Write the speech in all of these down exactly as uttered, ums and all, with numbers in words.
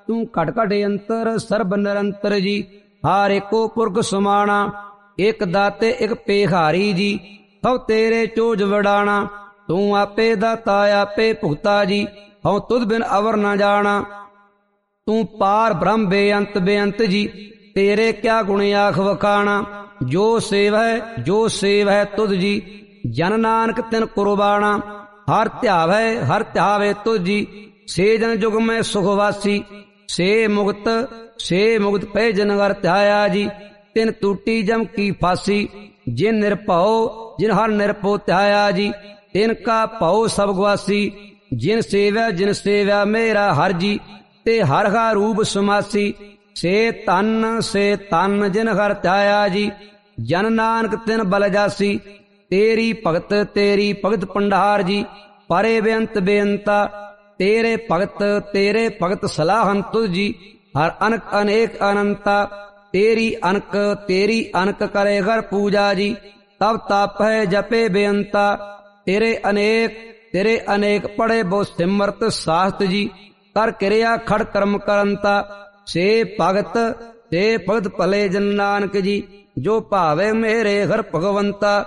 ਤੂੰ ਘਟ ਘਟ ਅੰਤਰ ਸਰਬ ਨਿਰੰਤਰ ਜੀ। ਹਰ ਏਕੋ ਪੁਰਖ ਸਮਾਣਾ, ਇੱਕ ਦਾਤੇ ਇੱਕ ਪੇਖਾਰੀ ਜੀ। ਹਉ ਤੇਰੇ ਚੋਜ ਵਡਾਣਾ, ਤੂੰ ਆਪੇ ਦਾਤਾ ਆਪੇ ਭੁਗਤਾ ਜੀ। ਹਉ ਤੁਧ ਬਿਨ ਅਵਰ ਨਾ ਜਾਣਾ, ਤੂੰ ਪਾਰ ਬ੍ਰਹਮ ਬੇਅੰਤ ਬੇਅੰਤ ਜੀ। ਤੇਰੇ ਕਿਆ ਗੁਣ ਆਖ ਵਖਾਣਾ, ਜੋ ਸੇਵੈ ਜੋ ਸੇਵੈ ਤੁਧ ਜੀ। ਜਨ ਨਾਨਕ ਤਿਨ ਕੁਰਬਾਣਾ, ਹਰ ਧਿਆਵੈ ਹਰ ਧਿਆਵੇ ਤੁਧ ਜੀ। ਸੇ ਜਨ ਜੁਗ ਮੈਂ ਸੁਖ ਵਾਸੀ, ਸੇ ਮੁਕਤ ਸੇ ਮੁਕਤ ਪੈ ਜਨ ਹਰ ਧਿਆਇਆ ਜੀ। ਤਿਨ ਟੂਟੀ ਜਮ ਕੀ ਫਾਸੀ, ਜਿਨ ਨਿਰਭਉ ਜਿਨ ਹਰ ਨਿਰਭਉ ਧਿਆਇਆ ਜੀ। ਤਿਨ ਕਾ ਭਉ ਸਭ ਗਵਾਸੀ, ਜਿਨ ਸੇਵਿਆ ਜਿਨ ਸੇਵਿਆ ਮੇਰਾ ਹਰ ਜੀ। ਤੇ ਹਰ ਹਰ ਰੂਪ ਸਮਾਸੀ, ਸੇ ਤਨ ਸੇ ਤਨ ਜਿਨ ਹਰ ਧਿਆਇਆ ਜੀ। ਜਨ ਨਾਨਕ ਤਿਨ ਬਲ ਜਾਸੀ, ਤੇਰੀ ਭਗਤ ਤੇਰੀ ਭਗਤ ਭੰਡਾਰ ਜੀ। ਪਰੇ ਬੇਅੰਤ ਬੇਅੰਤਾ, ਤੇਰੇ ਭਗਤ ਤੇਰੇ ਭਗਤ ਸਲਾਹਨ ਤੁਧ ਜੀ। ਹਰ ਅਨਕ ਅਨੇਕ ਅਨੰਤਾ, ਤੇਰੀ ਅਨਕ ਤੇਰੀ ਅਨਕ ਕਰੇ ਹਰ ਪੂਜਾ ਜੀ। ਤਬ ਤਪ ਹੈ ਜਪੇ ਬੇਅੰਤਾ, ਤੇਰੇ ਅਨੇਕ ਤੇਰੇ ਅਨੇਕ ਪੜੇ ਬਹੁ ਸਿਮਰਤ ਸਾਸਤ ਜੀ। ਕਰ ਕਿਰਿਆ ਖੜ ਕਰਮ ਕਰੰਤਾ, ਸੇ ਭਗਤ ਤੇ ਭਗਤ ਭਲੇ ਜਨ ਨਾਨਕ ਜੀ। ਜੋ ਭਾਵੇ ਮੇਰੇ ਹਰ ਭਗਵੰਤਾ,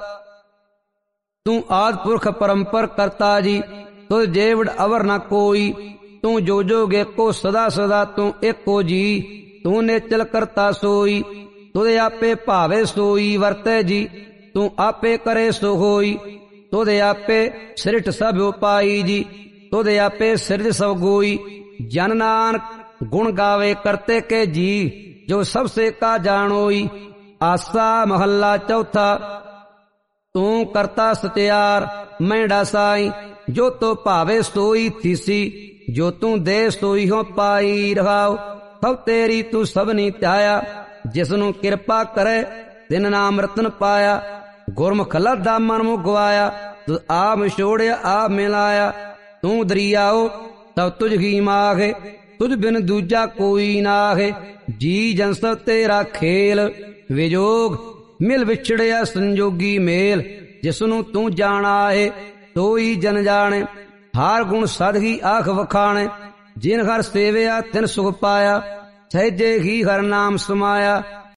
ਤੂੰ ਆਦਿ ਪੁਰਖ ਪਰੰਪਰ ਕਰਤਾ ਜੀ। ਤੁਧ ਜੇਵੜ ਅਵਰ ਨਾ ਕੋਈ, ਤੂੰ ਜੋ ਜੋਗ ਏਕੋ ਸਦਾ ਸਦਾ ਤੂੰ ਏਕੋ ਜੀ। ਤੂੰ ਨੇਚਲ ਕਰਤਾ ਸੋਈ, ਤੁਧ ਆਪੇ ਭਾਵੇ ਸੋਈ ਵਰਤੈ ਜੀ। ਤੂੰ ਆਪੇ ਕਰੇ ਸੋ ਹੋਈ, ਤੁਧ ਆਪੇ ਸ੍ਰਿਟ ਸਭ ਉਪਾਈ ਜੀ। ਤੁਧ ਆਪੇ ਸਿਰਜ ਸਭ ਗੋਈ, ਜਨ ਨਾਨਕ ਗੁਣ ਗਾਵੇ ਕਰਤੇ ਕੇ ਜੀ। ਜੋ ਸਭ ਸੇ ਕਾ ਜਾਣੋਈ, ਆਸਾ ਮਹੱਲਾ ਚੌਥਾ। ਤੂੰ ਕਰਤਾ ਸਤਿਆਰ ਮੈਂ ਡਾਸਾਈ, ਜੋ ਤੋ ਭਾਵੇ ਸੋਈ ਥੀਸੀ। ਜੋ ਤੂੰ ਦੇ ਸੋਈ ਹੋ ਪਾਈ ਰਹਾਉ, ਸਭ ਤੇਰੀ ਤੂੰ ਸਭਨੀ ਧਿਆਇਆ। ਜਿਸਨੂੰ ਕਿਰਪਾ ਕਰੇ ਤਿਨ ਨਾਮ ਰਤਨ ਪਾਇਆ। ਗੁਰਮੁਖ ਲੱਦਾ ਮਨ ਮੁ ਗਵਾਇਆ, ਤੂੰ ਆ ਮਿਛੋੜਿਆ ਆ ਮਿਲਾਇਆ। ਤੂੰ ਦਰਿਆਓ ਤਬ ਤੁਝ ਹੀ ਮਾਖੇ, ਤੁਝ ਬਿਨ ਦੂਜਾ ਕੋਈ ਨਾਖੇ। ਜੀ ਜਨ ਸਭ ਤੇਰਾ ਖੇਲ, ਵਿਜੋਗ ਮਿਲ ਵਿਛੜਿਆ ਸੰਜੋਗੀ ਮੇਲ। ਜਿਸਨੂੰ ਤੂੰ ਜਾਣਾ ਏ ਤੋਈ ਜਨ ਜਾਣੇ, ਹਰ ਗੁਣ ਸਦ ਹੀ ਆਖ ਵਖਾਣੇ। ਜਿਨ ਹਰ ਸੇਵਿਆ ਤਿਨ ਸੁਖ ਪਾਇਆ, ਸਹਿਜੇ ਹੀ ਹਰ ਨਾਮ ਸਮਾਇਆ।